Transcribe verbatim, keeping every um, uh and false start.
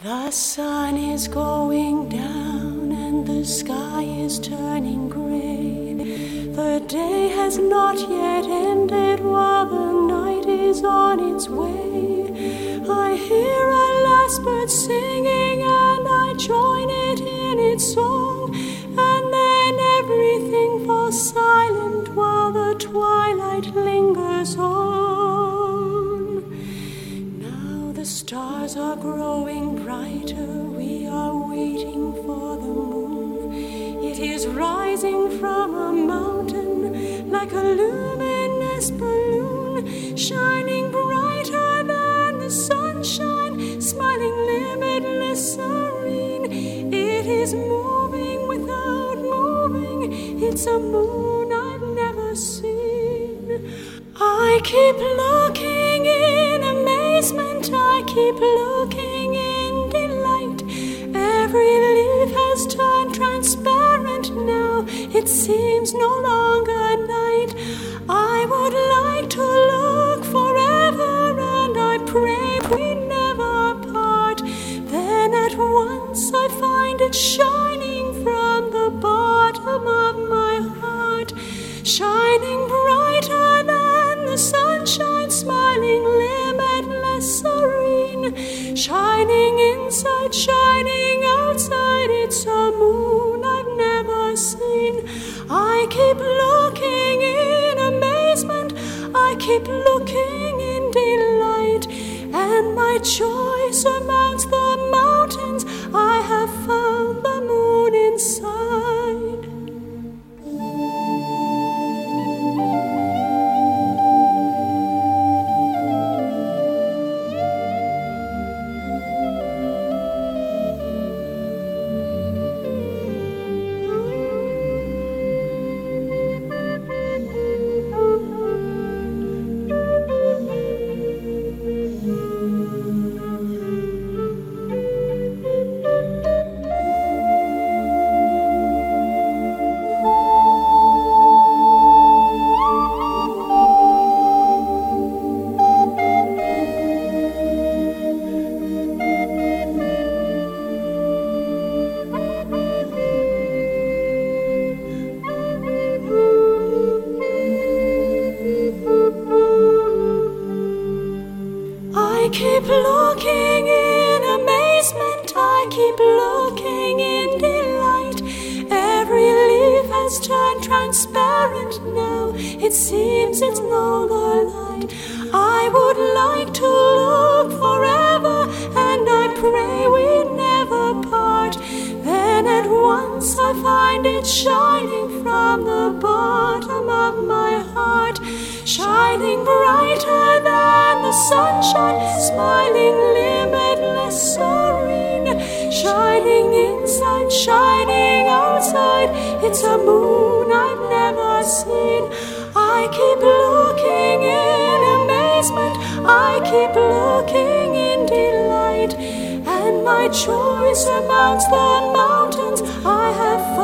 The sun is going down and the sky is turning gray. The day has not yet ended while the night is on its way. I hear a last bird singing and I join it in its song, and then everything falls silent while the twilight lingers on. Now the stars are growing brighter, we are waiting for the moon. It is rising from a mountain like a luminous balloon, shining brighter than the sunshine, smiling limitless, serene. It is moving without moving, it's a moon I've never seen. I keep looking in amazement, I keep looking in delight. Every leaf has turned transparent now, it seems no longer night. I would like to look forever and I pray we never part. Then at once I find it shining from the bottom of my heart, shining brighter than the sunshine, smiling limitless, serene, shining inside, shining outside. It's a moon I've never seen. I keep looking in amazement, I keep looking in delight, and my joy surmounts the mountains. I have found the moon inside. I keep looking in amazement, I keep looking in delight. Every leaf has turned transparent now, it seems it's no light. I would like to look forever and I pray we never part. Then at once I find it shining from the bottom of my heart, shining brighter than the sunshine, smiling limitless, serene, shining inside, shining outside. It's a moon I've never seen. I keep looking in amazement, I keep looking in delight, and my joy surmounts the mountains. I have